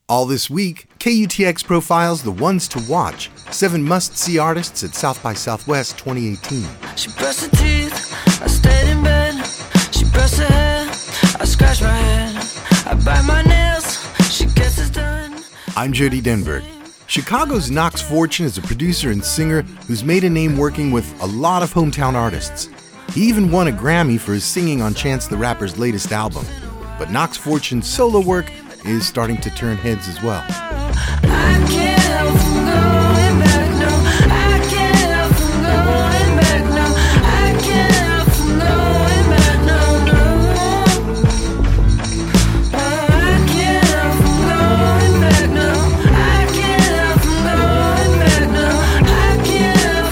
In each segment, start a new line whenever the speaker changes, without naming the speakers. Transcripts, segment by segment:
All this week, KUTX profiles the ones to watch, 7 must-see artists at South by Southwest 2018.
She brushed her teeth, I stayed in bed. She brushed her hair, I scratched my head. I bite my nails, she gets it done.
I'm Jody Denberg. Chicago's Knox Fortune is a producer and singer who's made a name working with a lot of hometown artists. He even won a Grammy for his singing on Chance the Rapper's latest album. But Knox Fortune's solo work is starting to turn heads as well.
I can't help from going back, no. I can't help from going back, no. I can't help from going back, no, no. I can't help from going back, no. I can't help from going back, no. I can't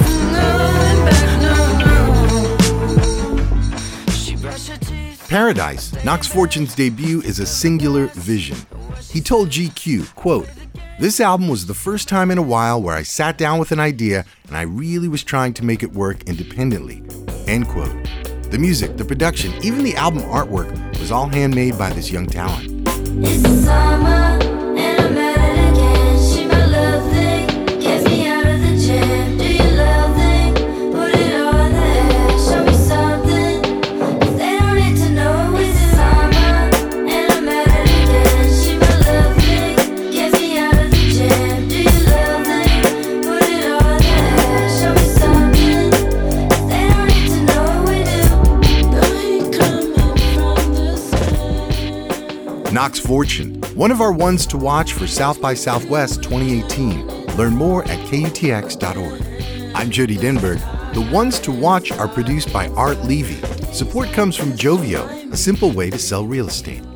help from going back, no, no. She brushed her teeth.
Paradise, Knox Fortune's debut, is a singular vision. He told GQ, quote, "This album was the first time in a while where I sat down with an idea and I really was trying to make it work independently," end quote. The music, the production, even the album artwork was all handmade by this young talent.
It's the summer and I'm at it again. She my love thing, gets me out of the jam. Do you love thing? Put it all there. Show me something if they don't need to know. It's the summer and I'm at it again. She my love thing, gets me out of the jam. Do you love thing? Put it all there. Show me something if they don't need to know. We do. Know you coming from the sky.
Knox Fortune, one of our ones to watch for South by Southwest 2018. Learn more at KUTX.org. I'm Jody Denberg. The ones to watch are produced by Art Levy. Support comes from Jovio, a simple way to sell real estate.